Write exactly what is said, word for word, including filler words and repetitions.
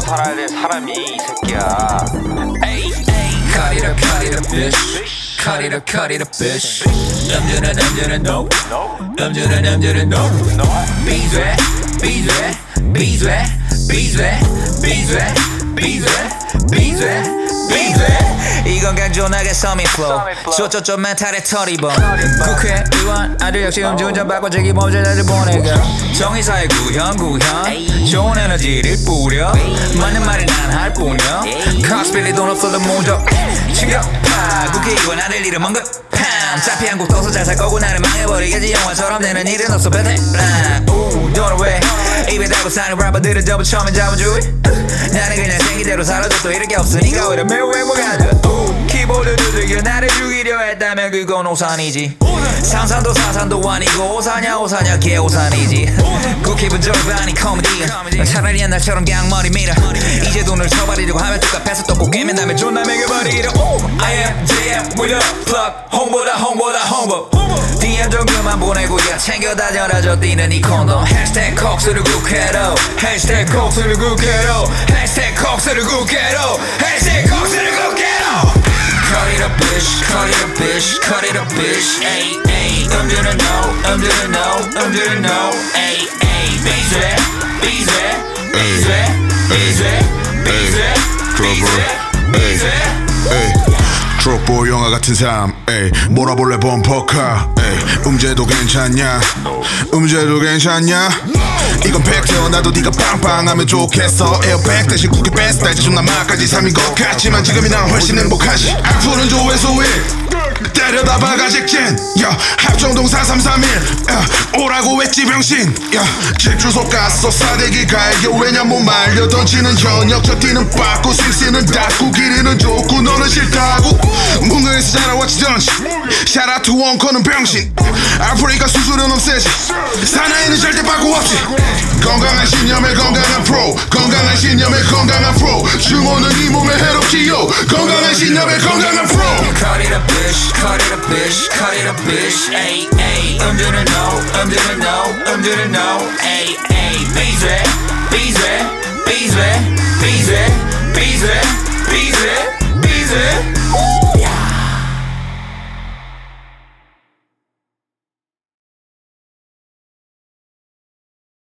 살아야 될 사람이 이 새끼야. 에이 에이 cut it up cut it up bitch cut it up cut it up bitch 남자는 남자는 no 남자는 남자는 no 비즈웨 비즈웨 비즈웨 비즈웨 비즈웨 비즈웨 비즈웨 비즈웨 이건 강조나게 서밋 플로우 쪼쪼쪼 멘탈의 털이범 국회의원 아들 역시 음주운전 받고 책임 범죄자들 보내가 정의사의 구현 구현 좋은 에너지를 뿌려 맞는 말이 난 할 뿐이야 카스필리 돈 없어도 무적 충격파 국회의원 아들 이름 언급 팜 짜피 한국 떠서 잘 살 거고 나를 망해버리겠지 영화처럼 되는 일은 없어 베테랑 우 너는 왜 입에 달고 사는 래퍼들은 전부 처음엔 자본주의 나는 그냥 생기대로 살아도 또 이럴 게 없으니까 오히려 매우 행복하다 키보드 두들겨 나를 죽이려 했다면 그건 오산이지 상상도 사상도 아니고 오사냐 오사냐 개오산이지 그 기분 절반이 코미디 차라리 옛날처럼 그냥 머리 밀어 이제 돈을 쳐버리려고 하면 똑같아서 또 꼭 깨면 다음에 존나 매겨버리려 I am J M with a plug 홍보다 홍보다 홍보 디엠 좀 그만 보내고 야 챙겨 다녀라져 뛰는 이 콘돔 해시태그 콕스를 국회로 해시태그 콕스를 국회로 해시태그 콕스를 국회로 해시태그 콕스를 국회로 Cut it up bitch, cut it up bitch, cut it up bitch Ay, ay, 음주는 no, 음주는 no, 음주는 no Ay, ay, 비즈웨, 비즈웨, 비즈웨, 비즈웨, 비즈웨, 비즈웨, 비즈웨 트로보 영화 같은 삶 에이. 몰아볼래 범퍼카 에이. 음제도 괜찮냐 음제도 괜찮냐 이건 팩트여 나도 네가 빵빵하면 좋겠어 에어백 대신 쿠키 베스트 이제 존나 막까지 삶인 것 같지만 지금이 난 훨씬 행복하지 악플은 조회수일 때려다 박아 직진 야 합정동 사삼삼일 야 오라고 했지 병신 야 집 주소 갔어 싸대기 갈겨 왜냐 못 말려 던지는 현역 저 뛰는 빠꾸 스윙스는 닫고 길이는 좁고 너는 싫다고 문어에서 자라왔지 던지 샤라투 원커는 병신 아프리카 수술은 없애지 사나이는 절대 바꾸 없지 건강한 신념의 건강한 프로 건강한 신념의 건강한 프로 증오는 이 몸에 해롭지요 건강한 신념의 건강한 프로 Cut it up bitch, cut it up bitch, cut it up bitch Ay, ay, 음주는 no, 음주는 no, 음주는 no Ay, ay, 비즈웨, 비즈웨, 비즈웨, 비즈웨, 비즈웨, 비즈웨, 비즈웨